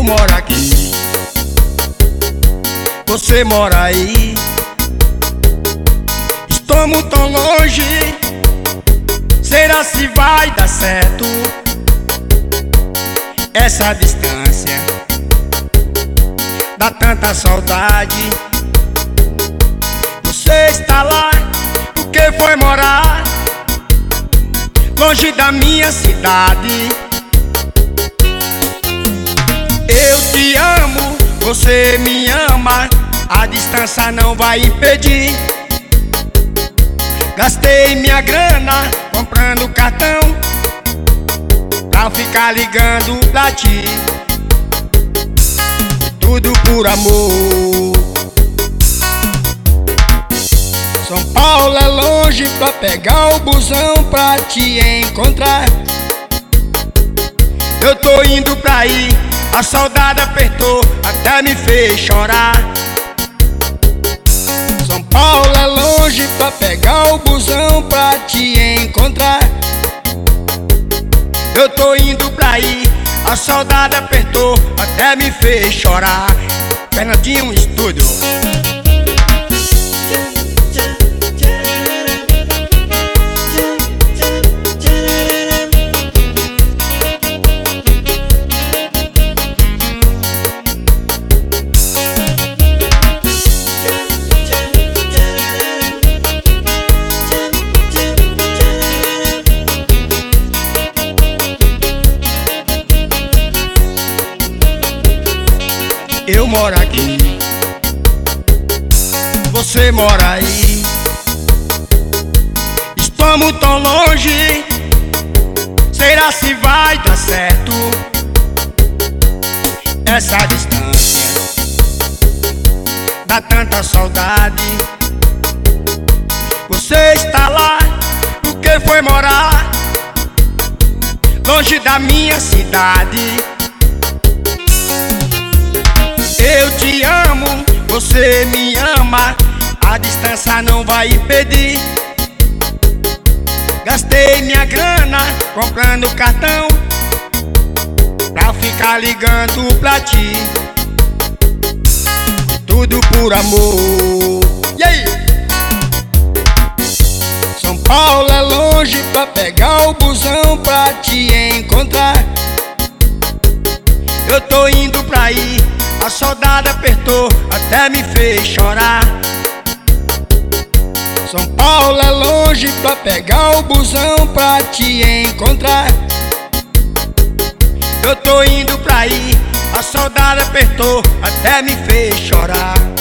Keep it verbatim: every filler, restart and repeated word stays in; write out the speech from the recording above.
Eu moro aqui, você mora aí. Estamos tão longe, será se vai dar certo essa distância? Dá tanta saudade. Você está lá, porque foi morar longe da minha cidade. Eu te amo, você me ama, a distância não vai impedir. Gastei minha grana comprando cartão pra ficar ligando pra ti. Tudo por amor. São Paulo é longe pra pegar o busão pra te encontrar. Eu tô indo pra aí, a saudade apertou, até me fez chorar. São Paulo é longe pra pegar o busão pra te encontrar. Eu tô indo pra aí, a saudade apertou, até me fez chorar. Fernandinho Estúdio. Eu moro aqui, você mora aí. Estamos tão longe, será se vai dar certo essa distância? Dá tanta saudade. Você está lá, porque foi morar longe da minha cidade. Eu te amo, você me ama, a distância não vai impedir. Gastei minha grana comprando cartão pra ficar ligando pra ti. Tudo por amor. E aí? São Paulo é longe pra pegar o busão pra te encontrar. Eu tô indo pra aí, a saudade apertou, até me fez chorar. São Paulo é longe pra pegar o busão pra te encontrar. Eu tô indo pra aí, a saudade apertou, até me fez chorar.